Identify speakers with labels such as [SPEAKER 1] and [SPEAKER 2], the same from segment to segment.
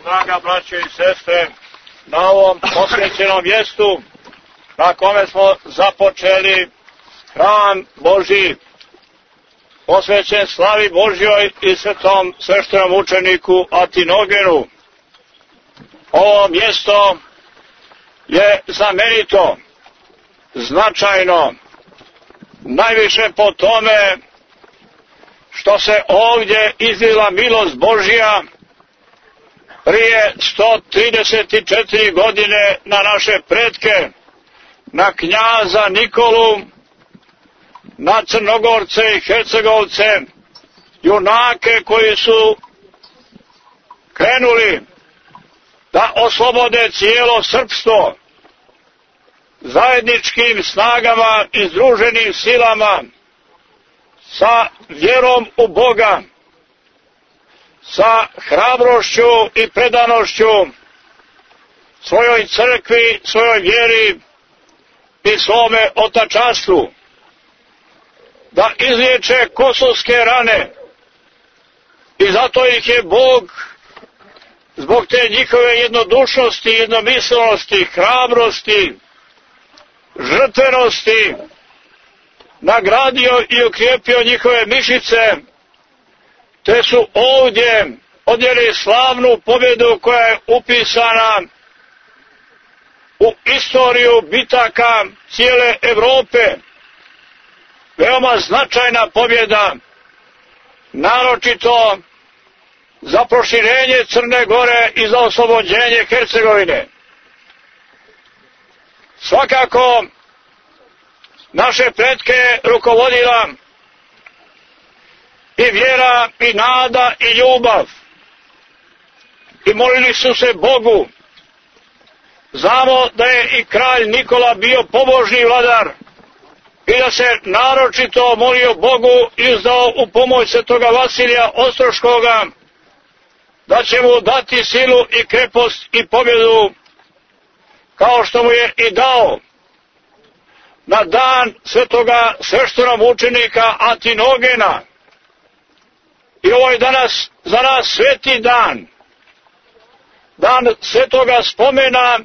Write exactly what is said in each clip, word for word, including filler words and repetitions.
[SPEAKER 1] Draga braćo i sestre, na ovom posvećenom mjestu na kome smo započeli hram Božji, posvećen slavi Božjoj i svetom sveštenom učeniku Atinogenu. Ovo mjesto je znamenito, značajno, najviše po tome što se ovdje izlila milost Božja prije sto trideset četiri godine na naše pretke, na knjaza Nikolu, na Crnogorce i Hercegovce, junake koji su krenuli da oslobode cijelo srpstvo zajedničkim snagama i združenim silama, sa vjerom u Boga, sa hrabrošću i predanošću svojoj crkvi, svojoj vjeri i svome otačanstvu, da izliječe kosovske rane. I zato ih je Bog, zbog te njihove jednodušnosti, jednomislenosti, hrabrosti, žrtvenosti, nagradio i ukrijepio njihove mišiće, te su ovdje odjeli slavnu pobjedu koja je upisana u istoriju bitaka cijele Evrope. Veoma značajna pobjeda, naročito za proširenje Crne Gore i za oslobođenje Hercegovine. Svakako, naše pretke rukovodila i vjera, i nada, i ljubav. I molili su se Bogu. Znamo da je i kralj Nikola bio pobožni vladar i da se naročito molio Bogu i izdao u pomoć svetoga Vasilija Ostroškoga, da će mu dati silu i krepost i pobjedu, kao što mu je i dao na dan svetoga sveštenog učenika Atinogena. I ovo je danas za nas sveti dan, dan svetoga spomena,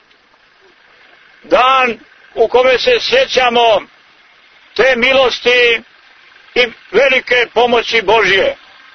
[SPEAKER 1] dan u kome se sjećamo te milosti i velike pomoći Božje.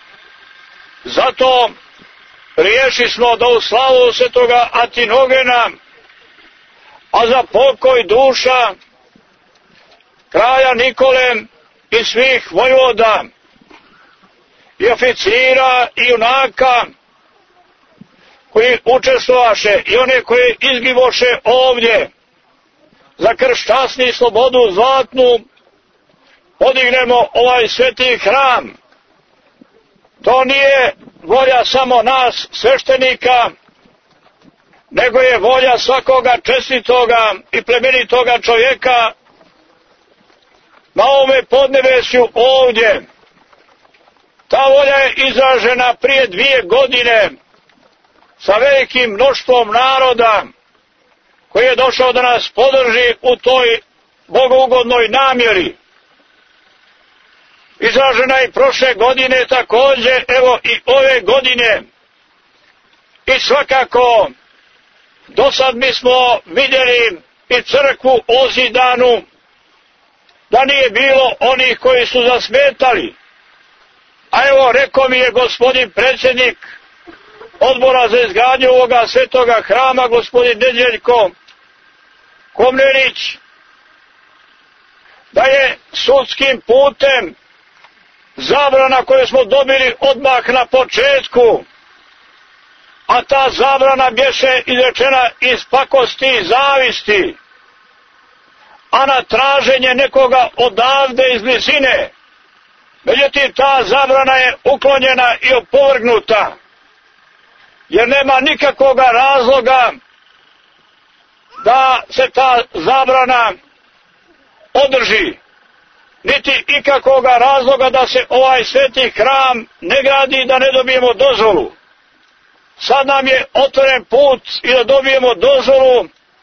[SPEAKER 1] Zato riješi smo da u slavu svetoga Atinogena, a za pokoj duša kralja Nikole i svih vojvoda i oficira i junaka koji učestvovaše i one koji izgivoše ovdje za krst časni i slobodu zlatnu, podignemo ovaj sveti hram. To nije volja samo nas sveštenika, nego je volja svakoga čestitoga i plemenitoga čovjeka na ovome podnebesju ovdje. Ta volja je izražena prije dvije godine sa velikim mnoštvom naroda koji je došao da nas podrži u toj bogougodnoj namjeri. Izražena je i prošle godine također, evo i ove godine. I svakako, do sad mi smo vidjeli i crkvu ozidanu, da nije bilo onih koji su zasmetali. A evo, rekao mi je gospodin predsjednik odbora za izgradnju ovoga svetoga hrama, gospodin Nedjeljko Komnenić, da je sudskim putem zabrana koju smo dobili odmah na početku, a ta zabrana bješe izrečena iz pakosti i zavisti, a na traženje nekoga odavde iz blizine. Međutim, ta zabrana je uklonjena i opovrgnuta, jer nema nikakvog razloga da se ta zabrana održi, niti ikakvog razloga da se ovaj sveti hram ne gradi i da ne dobijemo dozvolu. Sad nam je otvoren put i da dobijemo dozvolu,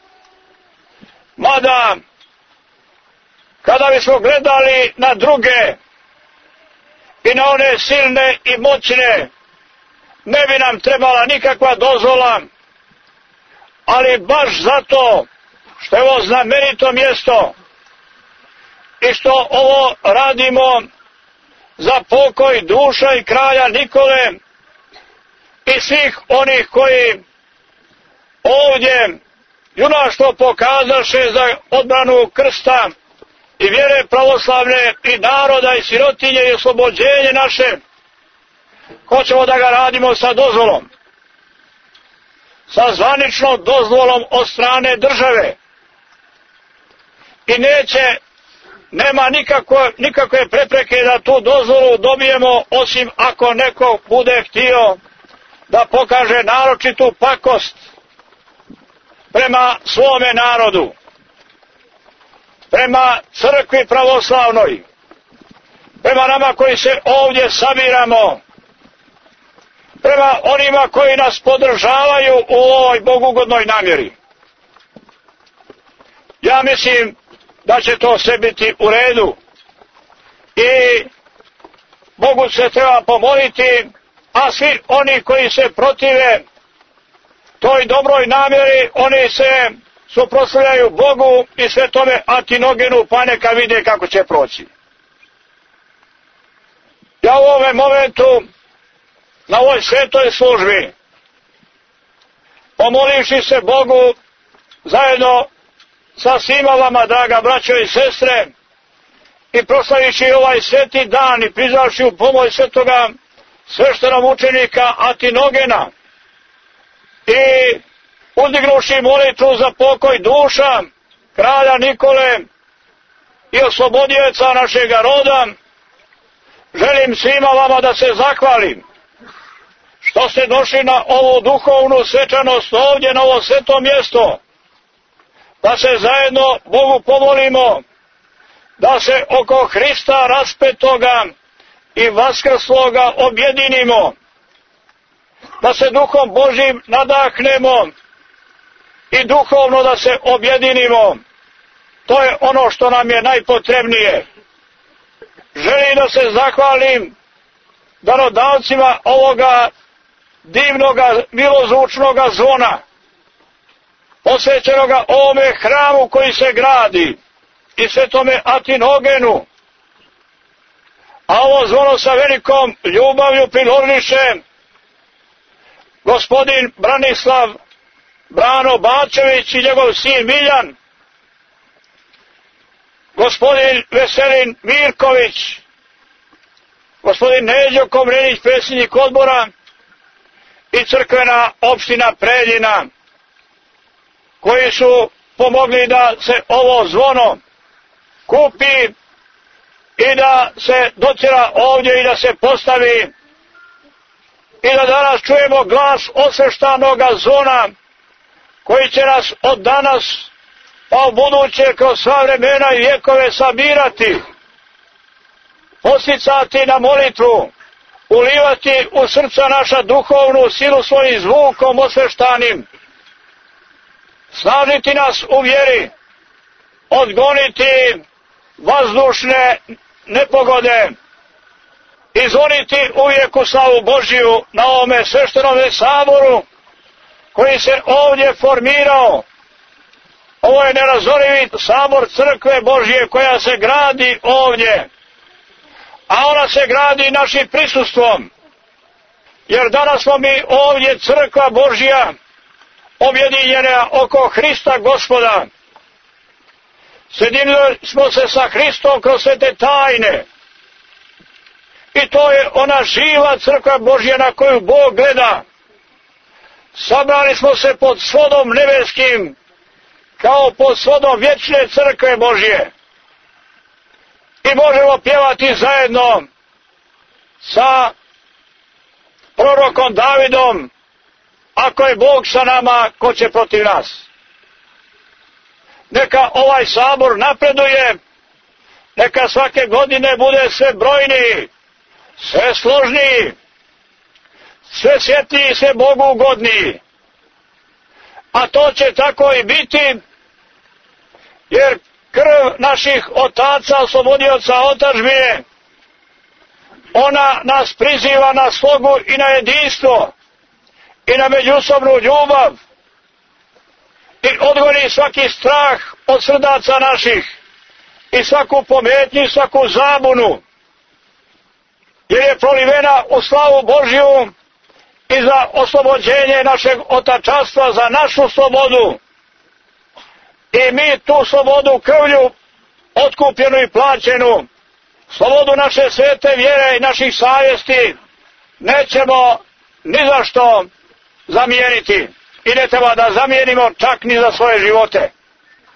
[SPEAKER 1] mada kada bismo gledali na druge i na one silne i moćne ne bi nam trebala nikakva dozvola, ali baš zato što je ovo znamenito mjesto i što ovo radimo za pokoj duša i kralja Nikole i svih onih koji ovdje junaštvo pokazaše za odbranu krsta i vjere pravoslavne i naroda i sirotinje i oslobođenje naše, hoćemo da ga radimo sa dozvolom, sa zvaničnom dozvolom od strane države. I neće, nema nikakve, nikakve prepreke da tu dozvolu dobijemo, osim ako neko bude htio da pokaže naročitu pakost prema svome narodu, prema crkvi pravoslavnoj, prema nama koji se ovdje sabiramo, prema onima koji nas podržavaju u ovoj bogugodnoj namjeri. Ja mislim da će to sve biti u redu i Bogu se treba pomoliti, a svi oni koji se protive toj dobroj namjeri, oni se suprotstavljaju Bogu i svetome Antinogenu, pa neka vide kako će proći. Ja u ovom momentu na ovoj svetoj službi, pomolivši se Bogu zajedno sa svima vama, draga braćo i sestre, i proslavivši ovaj sveti dan i prizvavši u pomoć svetoga sveštenog učenika Antinogena i uzdignuši molitvu za pokoj duša kralja Nikole i oslobodioca našega roda, želim svima vama da se zahvalim što ste došli na ovu duhovnu svečanost ovdje na ovo sveto mjesto, da se zajedno Bogu pomolimo, da se oko Hrista raspetoga i vaskrsloga objedinimo, da se duhom Božjim nadahnemo i duhovno da se objedinimo. To je ono što nam je najpotrebnije. Želim da se zahvalim darodavcima ovoga divnoga, milozvučnoga zvona, posvećenoga ovome hramu koji se gradi i svetome Antinogenu. A ovo zvono sa velikom ljubavlju priložiše gospodin Branislav Brano Bačević i njegov sin Miljan, gospodin Veselin Mirković, gospodin Neđo Komrenić, predsjednik odbora, i crkvena opština Preljina, koji su pomogli da se ovo zvono kupi i da se docira ovdje i da se postavi i da danas čujemo glas osveštanoga zvona koji će nas od danas pa u buduće kroz sva vremena i vjekove sabirati, posticati na molitvu, ulivati u srca naša duhovnu silu svojim zvukom osveštanim, snažiti nas u vjeri, odgoniti vazdušne nepogode i zvoniti uvijek u slavu Božiju na ovome sveštenome saboru koji se ovdje formirao. Ovo je nerazorivi sabor crkve Božje koja se gradi ovdje, a ona se gradi našim prisustvom, jer danas smo mi ovdje crkva Božja objedinjena oko Hrista Gospoda. Sjedinili smo se sa Hristom kroz svete tajne i to je ona živa crkva Božja na koju Bog gleda. Sabrali smo se pod svodom nebeskim kao pod svodom vječne crkve Božje i možemo pjevati zajedno sa prorokom Davidom: ako je Bog sa nama, ko će protiv nas? Neka ovaj sabor napreduje, neka svake godine bude sve brojniji, sve složniji, sve svjetliji i sve Bogu ugodniji. A to će tako i biti, jer krv naših otaca, oslobodioca otadžbine, Ona nas priziva na slogu i na jedinstvo i na međusobnu ljubav i odgoni svaki strah od srdaca naših i svaku pometnju, svaku zabunu, jer je prolivena u slavu Božju i za oslobođenje našeg otačanstva, za našu slobodu. I mi tu slobodu krvlju otkupljenu i plaćenu, slobodu naše svete vjere i naših savjesti nećemo ni za što zamijeniti i ne treba da zamijenimo čak ni za svoje živote.